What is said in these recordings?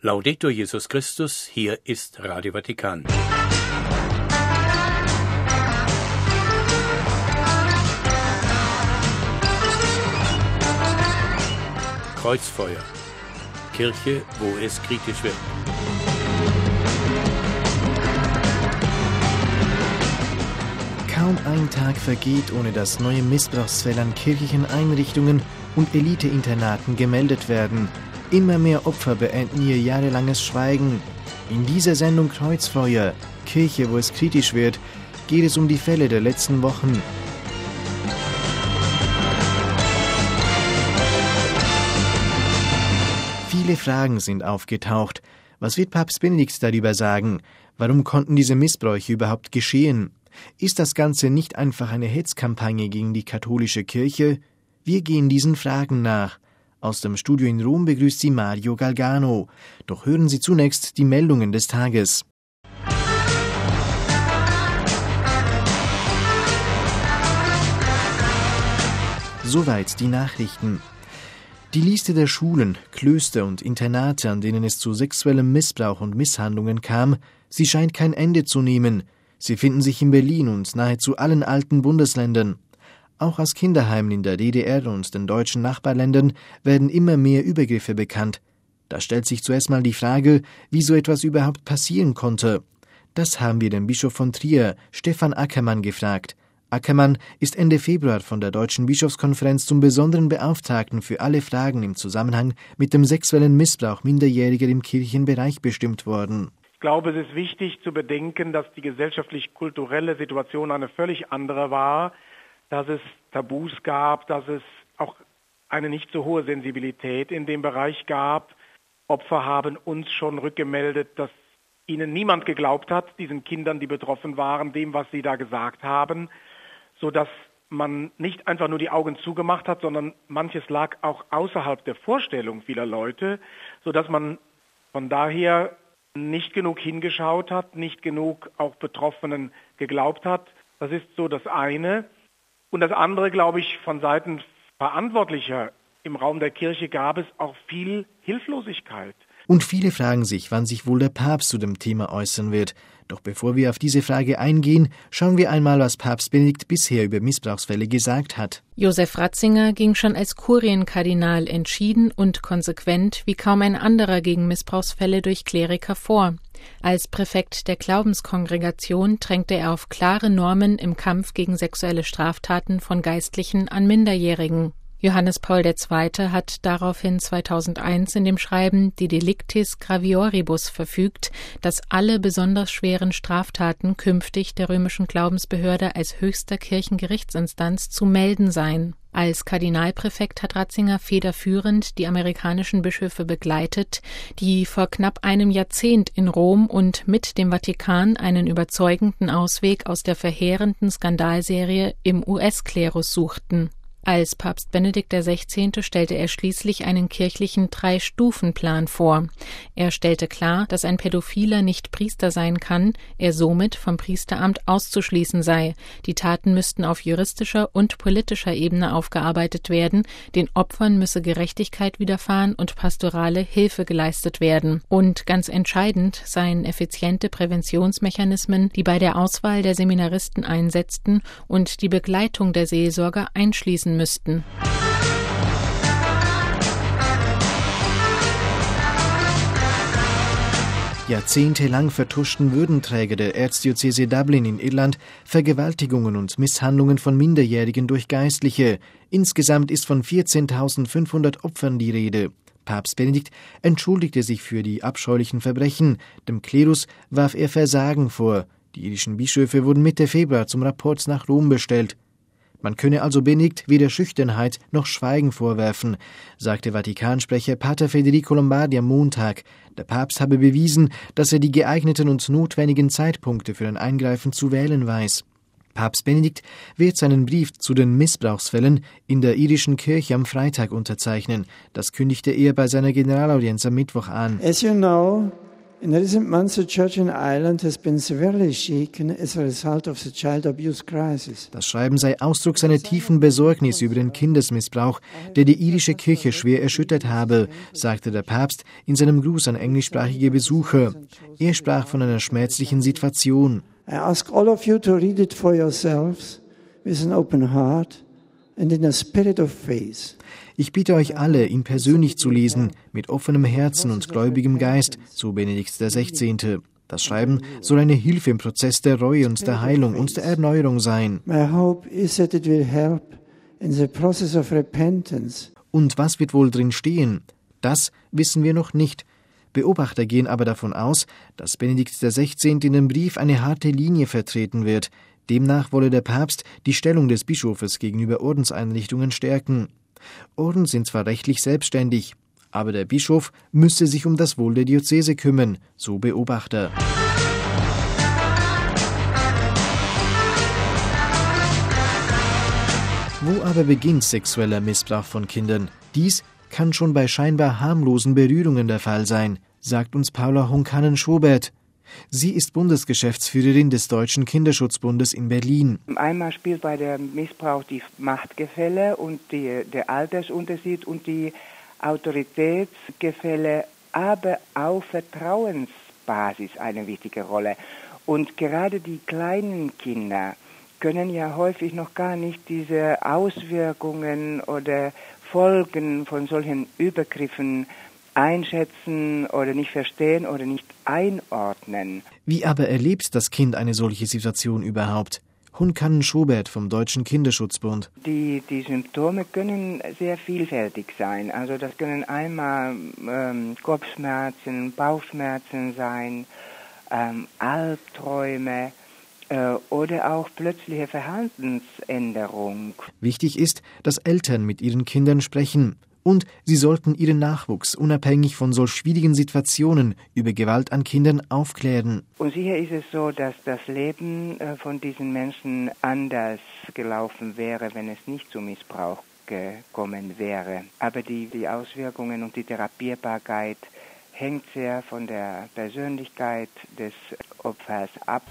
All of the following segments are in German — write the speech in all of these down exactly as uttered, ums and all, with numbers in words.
Laudetur Jesus Christus, hier ist Radio Vatikan. Kreuzfeuer. Kirche, wo es kritisch wird. Kaum ein Tag vergeht, ohne dass neue Missbrauchsfälle an kirchlichen Einrichtungen und Eliteinternaten gemeldet werden. Immer mehr Opfer beenden ihr jahrelanges Schweigen. In dieser Sendung Kreuzfeuer, Kirche, wo es kritisch wird, geht es um die Fälle der letzten Wochen. Viele Fragen sind aufgetaucht. Was wird Papst Benedikt darüber sagen? Warum konnten diese Missbräuche überhaupt geschehen? Ist das Ganze nicht einfach eine Hetzkampagne gegen die katholische Kirche? Wir gehen diesen Fragen nach. Aus dem Studio in Rom begrüßt Sie Mario Galgano. Doch hören Sie zunächst die Meldungen des Tages. Soweit die Nachrichten. Die Liste der Schulen, Klöster und Internate, an denen es zu sexuellem Missbrauch und Misshandlungen kam, sie scheint kein Ende zu nehmen. Sie finden sich in Berlin und nahezu allen alten Bundesländern. Auch aus Kinderheimen in der D D R und den deutschen Nachbarländern werden immer mehr Übergriffe bekannt. Da stellt sich zuerst mal die Frage, wie so etwas überhaupt passieren konnte. Das haben wir den Bischof von Trier, Stefan Ackermann, gefragt. Ackermann ist Ende Februar von der Deutschen Bischofskonferenz zum besonderen Beauftragten für alle Fragen im Zusammenhang mit dem sexuellen Missbrauch Minderjähriger im Kirchenbereich bestimmt worden. Ich glaube, es ist wichtig zu bedenken, dass die gesellschaftlich-kulturelle Situation eine völlig andere war, dass es Tabus gab, dass es auch eine nicht so hohe Sensibilität in dem Bereich gab. Opfer haben uns schon rückgemeldet, dass ihnen niemand geglaubt hat, diesen Kindern, die betroffen waren, dem, was sie da gesagt haben, sodass man nicht einfach nur die Augen zugemacht hat, sondern manches lag auch außerhalb der Vorstellung vieler Leute, sodass man von daher nicht genug hingeschaut hat, nicht genug auch Betroffenen geglaubt hat. Das ist so das eine. Und das andere, glaube ich, von Seiten Verantwortlicher im Raum der Kirche gab es auch viel Hilflosigkeit. Und viele fragen sich, wann sich wohl der Papst zu dem Thema äußern wird. Doch bevor wir auf diese Frage eingehen, schauen wir einmal, was Papst Benedikt bisher über Missbrauchsfälle gesagt hat. Josef Ratzinger ging schon als Kurienkardinal entschieden und konsequent wie kaum ein anderer gegen Missbrauchsfälle durch Kleriker vor. Als Präfekt der Glaubenskongregation drängte er auf klare Normen im Kampf gegen sexuelle Straftaten von Geistlichen an Minderjährigen. Johannes Paul der Zweite hat daraufhin zweitausendeins in dem Schreiben De Delictis Gravioribus verfügt, dass alle besonders schweren Straftaten künftig der römischen Glaubensbehörde als höchster Kirchengerichtsinstanz zu melden seien. Als Kardinalpräfekt hat Ratzinger federführend die amerikanischen Bischöfe begleitet, die vor knapp einem Jahrzehnt in Rom und mit dem Vatikan einen überzeugenden Ausweg aus der verheerenden Skandalserie im U S-Klerus suchten. Als Papst Benedikt der Sechzehnte stellte er schließlich einen kirchlichen Drei-Stufen-Plan vor. Er stellte klar, dass ein Pädophiler nicht Priester sein kann, er somit vom Priesteramt auszuschließen sei. Die Taten müssten auf juristischer und politischer Ebene aufgearbeitet werden, den Opfern müsse Gerechtigkeit widerfahren und pastorale Hilfe geleistet werden. Und ganz entscheidend seien effiziente Präventionsmechanismen, die bei der Auswahl der Seminaristen einsetzten und die Begleitung der Seelsorger einschließen müssten. Jahrzehntelang vertuschten Würdenträger der Erzdiözese Dublin in Irland Vergewaltigungen und Misshandlungen von Minderjährigen durch Geistliche. Insgesamt ist von vierzehntausendfünfhundert Opfern die Rede. Papst Benedikt entschuldigte sich für die abscheulichen Verbrechen. Dem Klerus warf er Versagen vor. Die irischen Bischöfe wurden Mitte Februar zum Rapport nach Rom bestellt. Man könne also Benedikt weder Schüchternheit noch Schweigen vorwerfen, sagte Vatikansprecher Pater Federico Lombardi am Montag. Der Papst habe bewiesen, dass er die geeigneten und notwendigen Zeitpunkte für ein Eingreifen zu wählen weiß. Papst Benedikt wird seinen Brief zu den Missbrauchsfällen in der irischen Kirche am Freitag unterzeichnen. Das kündigte er bei seiner Generalaudienz am Mittwoch an. As you know, In recent months, the Church in Ireland has been severely shaken as a result of the child abuse crisis. Das Schreiben sei Ausdruck seiner tiefen Besorgnis über den Kindesmissbrauch, der die irische Kirche schwer erschüttert habe, sagte der Papst in seinem Gruß an englischsprachige Besucher. Er sprach von einer schmerzlichen Situation. I ask all of you to read it for yourselves with an open heart and in a spirit of faith. Ich bitte euch alle, ihn persönlich zu lesen, mit offenem Herzen und gläubigem Geist, so Benedikt der Sechzehnte. Das Schreiben soll eine Hilfe im Prozess der Reue und der Heilung und der Erneuerung sein. My hope is that it will help in the process of repentance. Und was wird wohl drin stehen? Das wissen wir noch nicht. Beobachter gehen aber davon aus, dass Benedikt der Sechzehnte in dem Brief eine harte Linie vertreten wird. Demnach wolle der Papst die Stellung des Bischofes gegenüber Ordenseinrichtungen stärken. Orden sind zwar rechtlich selbstständig, aber der Bischof müsse sich um das Wohl der Diözese kümmern, so Beobachter. Wo aber beginnt sexueller Missbrauch von Kindern? Dies kann schon bei scheinbar harmlosen Berührungen der Fall sein, sagt uns Paula Honkanen-Schobert. Sie ist Bundesgeschäftsführerin des Deutschen Kinderschutzbundes in Berlin. Einmal spielt bei dem Missbrauch die Machtgefälle und die, der Altersunterschied und die Autoritätsgefälle, aber auch Vertrauensbasis eine wichtige Rolle. Und gerade die kleinen Kinder können ja häufig noch gar nicht diese Auswirkungen oder Folgen von solchen Übergriffen einschätzen oder nicht verstehen oder nicht einordnen. Wie aber erlebt das Kind eine solche Situation überhaupt? Honkanen-Schobert vom Deutschen Kinderschutzbund. Die, die Symptome können sehr vielfältig sein. Also das können einmal ähm, Kopfschmerzen, Bauchschmerzen sein, ähm, Albträume äh, oder auch plötzliche Verhaltensänderung. Wichtig ist, dass Eltern mit ihren Kindern sprechen. Und sie sollten ihren Nachwuchs unabhängig von solch schwierigen Situationen über Gewalt an Kindern aufklären. Und sicher ist es so, dass das Leben von diesen Menschen anders gelaufen wäre, wenn es nicht zu Missbrauch gekommen wäre. Aber die, die Auswirkungen und die Therapierbarkeit hängt sehr von der Persönlichkeit des Opfers ab.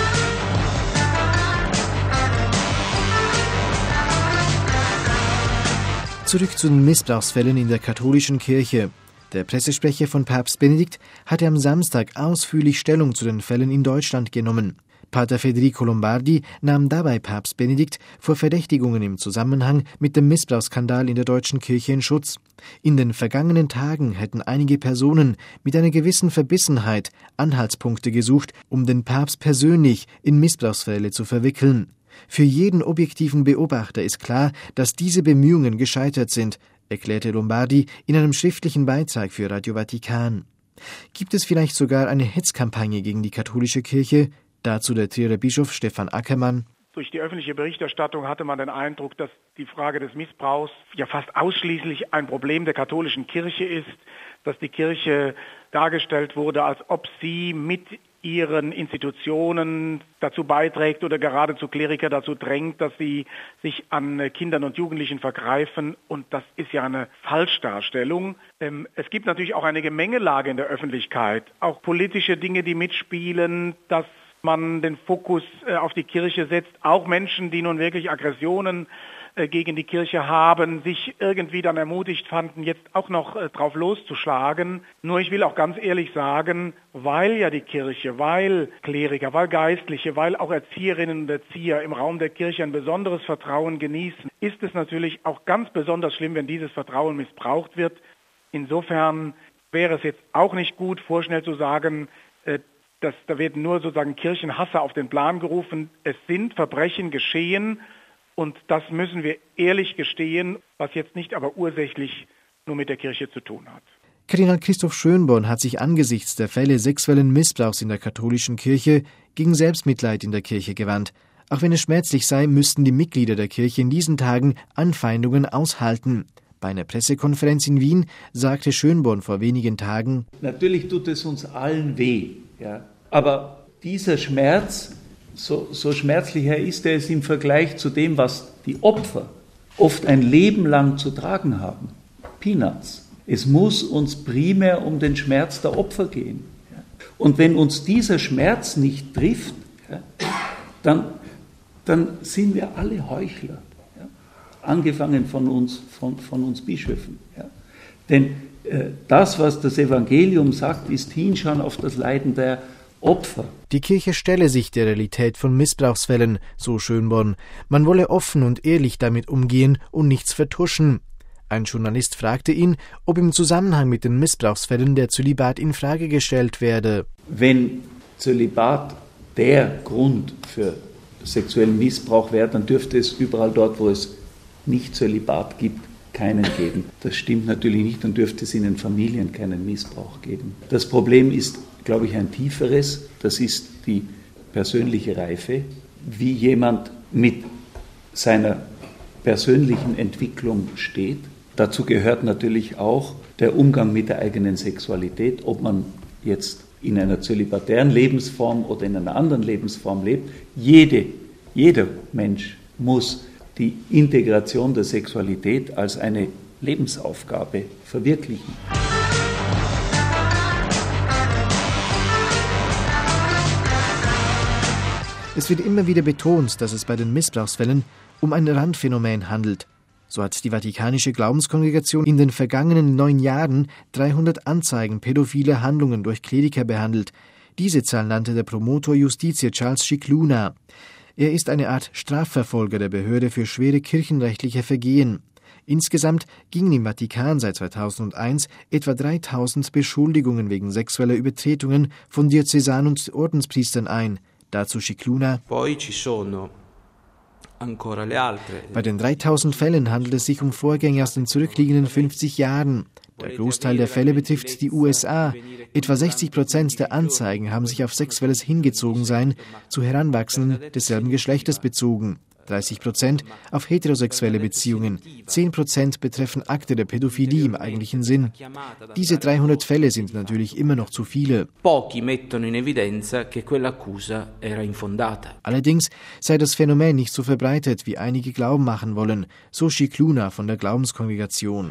Zurück zu den Missbrauchsfällen in der katholischen Kirche. Der Pressesprecher von Papst Benedikt hatte am Samstag ausführlich Stellung zu den Fällen in Deutschland genommen. Pater Federico Lombardi nahm dabei Papst Benedikt vor Verdächtigungen im Zusammenhang mit dem Missbrauchsskandal in der deutschen Kirche in Schutz. In den vergangenen Tagen hätten einige Personen mit einer gewissen Verbissenheit Anhaltspunkte gesucht, um den Papst persönlich in Missbrauchsfälle zu verwickeln. Für jeden objektiven Beobachter ist klar, dass diese Bemühungen gescheitert sind, erklärte Lombardi in einem schriftlichen Beitrag für Radio Vatikan. Gibt es vielleicht sogar eine Hetzkampagne gegen die katholische Kirche? Dazu der Trierer Bischof Stefan Ackermann. Durch die öffentliche Berichterstattung hatte man den Eindruck, dass die Frage des Missbrauchs ja fast ausschließlich ein Problem der katholischen Kirche ist, dass die Kirche dargestellt wurde, als ob sie mit ihren Institutionen dazu beiträgt oder geradezu Kleriker dazu drängt, dass sie sich an Kindern und Jugendlichen vergreifen. Und das ist ja eine Falschdarstellung. Es gibt natürlich auch eine Gemengelage in der Öffentlichkeit, auch politische Dinge, die mitspielen, dass man den Fokus auf die Kirche setzt. Auch Menschen, die nun wirklich Aggressionen gegen die Kirche haben, sich irgendwie dann ermutigt fanden, jetzt auch noch äh, drauf loszuschlagen. Nur ich will auch ganz ehrlich sagen, weil ja die Kirche, weil Kleriker, weil Geistliche, weil auch Erzieherinnen und Erzieher im Raum der Kirche ein besonderes Vertrauen genießen, ist es natürlich auch ganz besonders schlimm, wenn dieses Vertrauen missbraucht wird. Insofern wäre es jetzt auch nicht gut, vorschnell zu sagen, äh, dass da werden nur sozusagen Kirchenhasser auf den Plan gerufen. Es sind Verbrechen geschehen. Und das müssen wir ehrlich gestehen, was jetzt nicht aber ursächlich nur mit der Kirche zu tun hat. Kardinal Christoph Schönborn hat sich angesichts der Fälle sexuellen Missbrauchs in der katholischen Kirche gegen Selbstmitleid in der Kirche gewandt. Auch wenn es schmerzlich sei, müssten die Mitglieder der Kirche in diesen Tagen Anfeindungen aushalten. Bei einer Pressekonferenz in Wien sagte Schönborn vor wenigen Tagen: Natürlich tut es uns allen weh, ja. Aber dieser Schmerz, So, so schmerzlicher ist er es im Vergleich zu dem, was die Opfer oft ein Leben lang zu tragen haben. Peanuts. Es muss uns primär um den Schmerz der Opfer gehen. Und wenn uns dieser Schmerz nicht trifft, ja, dann, dann sind wir alle Heuchler. Ja, angefangen von uns, von, von uns Bischöfen. Ja. Denn äh, das, was das Evangelium sagt, ist Hinschauen auf das Leiden der Opfer. Die Kirche stelle sich der Realität von Missbrauchsfällen, so Schönborn. Man wolle offen und ehrlich damit umgehen und nichts vertuschen. Ein Journalist fragte ihn, ob im Zusammenhang mit den Missbrauchsfällen der Zölibat in Frage gestellt werde. Wenn Zölibat der Grund für sexuellen Missbrauch wäre, dann dürfte es überall dort, wo es nicht Zölibat gibt, keinen geben. Das stimmt natürlich nicht, dann dürfte es in den Familien keinen Missbrauch geben. Das Problem ist, glaube ich, ein tieferes, das ist die persönliche Reife, wie jemand mit seiner persönlichen Entwicklung steht. Dazu gehört natürlich auch der Umgang mit der eigenen Sexualität, ob man jetzt in einer zölibatären Lebensform oder in einer anderen Lebensform lebt. Jede, jeder Mensch muss die Integration der Sexualität als eine Lebensaufgabe verwirklichen. Es wird immer wieder betont, dass es bei den Missbrauchsfällen um ein Randphänomen handelt. So hat die Vatikanische Glaubenskongregation in den vergangenen neun Jahren dreihundert Anzeigen pädophiler Handlungen durch Kleriker behandelt. Diese Zahl nannte der Promotor Justitie Charles Scicluna. Er ist eine Art Strafverfolger der Behörde für schwere kirchenrechtliche Vergehen. Insgesamt gingen im Vatikan seit zweitausendeins etwa dreitausend Beschuldigungen wegen sexueller Übertretungen von Diözesan- und Ordenspriestern ein. Dazu Scicluna: Bei den dreitausend Fällen handelt es sich um Vorgänge aus den zurückliegenden fünfzig Jahren. Der Großteil der Fälle betrifft die U S A. Etwa sechzig Prozent der Anzeigen haben sich auf sexuelles Hingezogensein zu Heranwachsenden desselben Geschlechtes bezogen. dreißig Prozent auf heterosexuelle Beziehungen, zehn Prozent betreffen Akte der Pädophilie im eigentlichen Sinn. Diese dreihundert Fälle sind natürlich immer noch zu viele. Allerdings sei das Phänomen nicht so verbreitet, wie einige glauben machen wollen, so Scicluna von der Glaubenskongregation.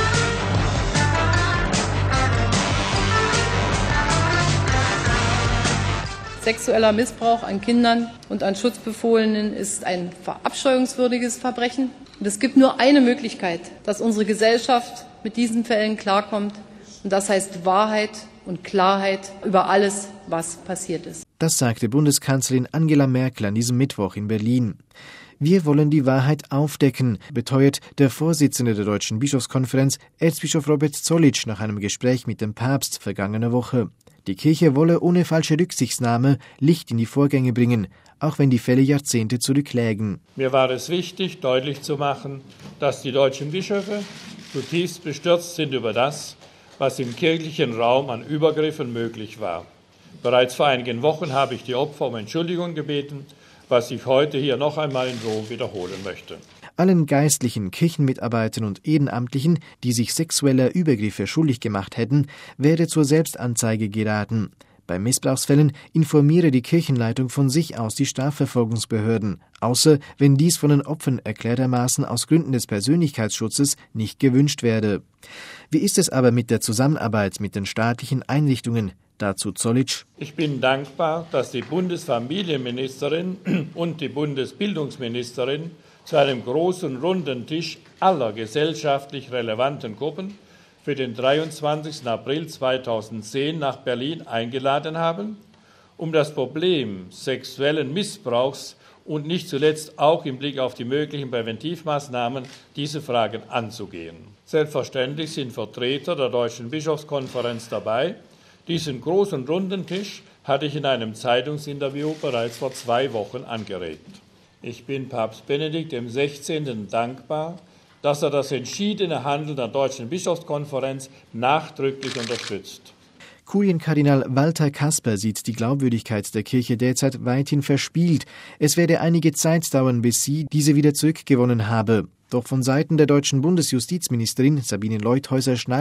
Sexueller Missbrauch an Kindern und an Schutzbefohlenen ist ein verabscheuungswürdiges Verbrechen. Und es gibt nur eine Möglichkeit, dass unsere Gesellschaft mit diesen Fällen klarkommt. Und das heißt Wahrheit und Klarheit über alles, was passiert ist. Das sagte Bundeskanzlerin Angela Merkel an diesem Mittwoch in Berlin. Wir wollen die Wahrheit aufdecken, beteuert der Vorsitzende der Deutschen Bischofskonferenz, Erzbischof Robert Zollitsch, nach einem Gespräch mit dem Papst vergangene Woche. Die Kirche wolle ohne falsche Rücksichtnahme Licht in die Vorgänge bringen, auch wenn die Fälle Jahrzehnte zurücklägen. Mir war es wichtig, deutlich zu machen, dass die deutschen Bischöfe zutiefst bestürzt sind über das, was im kirchlichen Raum an Übergriffen möglich war. Bereits vor einigen Wochen habe ich die Opfer um Entschuldigung gebeten, was ich heute hier noch einmal in Rom wiederholen möchte. Allen geistlichen, Kirchenmitarbeitern und Ehrenamtlichen, die sich sexueller Übergriffe schuldig gemacht hätten, werde zur Selbstanzeige geraten. Bei Missbrauchsfällen informiere die Kirchenleitung von sich aus die Strafverfolgungsbehörden, außer wenn dies von den Opfern erklärtermaßen aus Gründen des Persönlichkeitsschutzes nicht gewünscht werde. Wie ist es aber mit der Zusammenarbeit mit den staatlichen Einrichtungen? Dazu Zollitsch: Ich bin dankbar, dass die Bundesfamilienministerin und die Bundesbildungsministerin zu einem großen runden Tisch aller gesellschaftlich relevanten Gruppen für den dreiundzwanzigsten April zweitausendzehn nach Berlin eingeladen haben, um das Problem sexuellen Missbrauchs und nicht zuletzt auch im Blick auf die möglichen Präventivmaßnahmen diese Fragen anzugehen. Selbstverständlich sind Vertreter der Deutschen Bischofskonferenz dabei. Diesen großen runden Tisch hatte ich in einem Zeitungsinterview bereits vor zwei Wochen angeregt. Ich bin Papst Benedikt dem Sechzehnten dankbar, dass er das entschiedene Handeln der Deutschen Bischofskonferenz nachdrücklich unterstützt. Kurienkardinal Walter Kasper sieht die Glaubwürdigkeit der Kirche derzeit weithin verspielt. Es werde einige Zeit dauern, bis sie diese wieder zurückgewonnen habe. Doch von Seiten der deutschen Bundesjustizministerin Sabine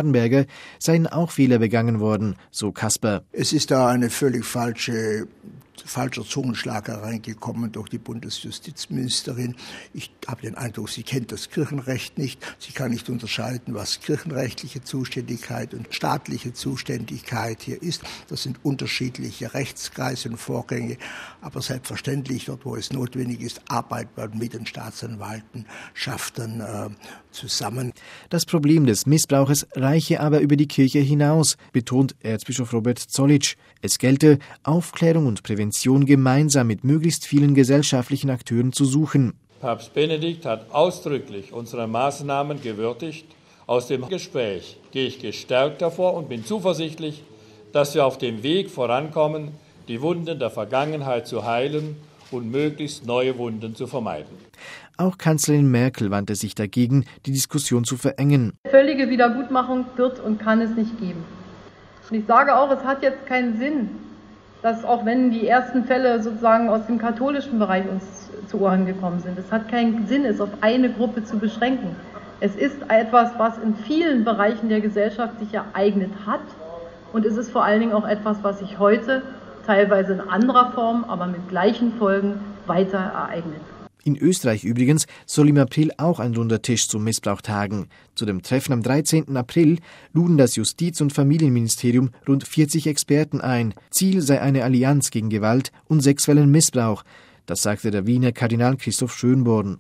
Leuthäuser-Schnarenberger seien auch Fehler begangen worden, so Kasper. Es ist da eine völlig falsche falscher Zungenschlag hereingekommen durch die Bundesjustizministerin. Ich habe den Eindruck, sie kennt das Kirchenrecht nicht. Sie kann nicht unterscheiden, was kirchenrechtliche Zuständigkeit und staatliche Zuständigkeit hier ist. Das sind unterschiedliche Rechtskreise und Vorgänge. Aber selbstverständlich, dort, wo es notwendig ist, arbeitet man mit den Staatsanwaltschaften äh, zusammen. Das Problem des Missbrauches reiche aber über die Kirche hinaus, betont Erzbischof Robert Zollitsch. Es gelte, Aufklärung und Prävention gemeinsam mit möglichst vielen gesellschaftlichen Akteuren zu suchen. Papst Benedikt hat ausdrücklich unsere Maßnahmen gewürdigt. Aus dem Gespräch gehe ich gestärkt hervor und bin zuversichtlich, dass wir auf dem Weg vorankommen, die Wunden der Vergangenheit zu heilen und möglichst neue Wunden zu vermeiden. Auch Kanzlerin Merkel wandte sich dagegen, die Diskussion zu verengen. Völlige Wiedergutmachung wird und kann es nicht geben. Und ich sage auch, es hat jetzt keinen Sinn, dass auch wenn die ersten Fälle sozusagen aus dem katholischen Bereich uns zu Ohren gekommen sind, es hat keinen Sinn, es auf eine Gruppe zu beschränken. Es ist etwas, was in vielen Bereichen der Gesellschaft sich ereignet hat und es ist vor allen Dingen auch etwas, was sich heute teilweise in anderer Form, aber mit gleichen Folgen weiter ereignet. In Österreich übrigens soll im April auch ein runder Tisch zum Missbrauch tagen. Zu dem Treffen am dreizehnten April luden das Justiz- und Familienministerium rund vierzig Experten ein. Ziel sei eine Allianz gegen Gewalt und sexuellen Missbrauch. Das sagte der Wiener Kardinal Christoph Schönborn.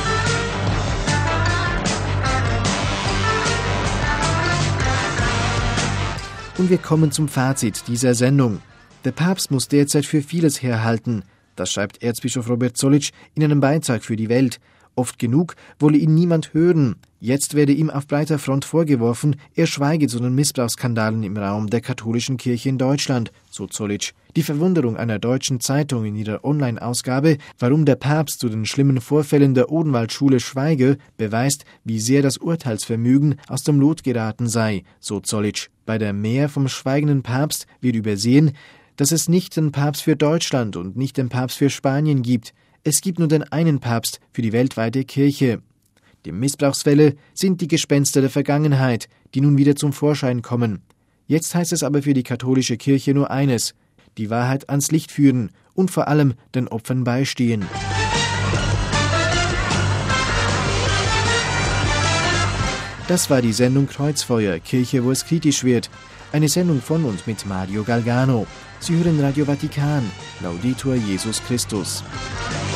Und wir kommen zum Fazit dieser Sendung. Der Papst muss derzeit für vieles herhalten. Das schreibt Erzbischof Robert Zollitsch in einem Beitrag für die Welt. Oft genug wolle ihn niemand hören. Jetzt werde ihm auf breiter Front vorgeworfen, er schweige zu den Missbrauchsskandalen im Raum der katholischen Kirche in Deutschland, so Zollitsch. Die Verwunderung einer deutschen Zeitung in ihrer Online-Ausgabe, warum der Papst zu den schlimmen Vorfällen der Odenwaldschule schweige, beweist, wie sehr das Urteilsvermögen aus dem Lot geraten sei, so Zollitsch. Bei der Mär vom schweigenden Papst wird übersehen, dass es nicht den Papst für Deutschland und nicht den Papst für Spanien gibt. Es gibt nur den einen Papst für die weltweite Kirche. Die Missbrauchsfälle sind die Gespenster der Vergangenheit, die nun wieder zum Vorschein kommen. Jetzt heißt es aber für die katholische Kirche nur eines: die Wahrheit ans Licht führen und vor allem den Opfern beistehen. Das war die Sendung Kreuzfeuer, Kirche, wo es kritisch wird. Eine Sendung von und mit Mario Galgano. Sie hören Radio Vatikan. Laudetur Jesus Christus.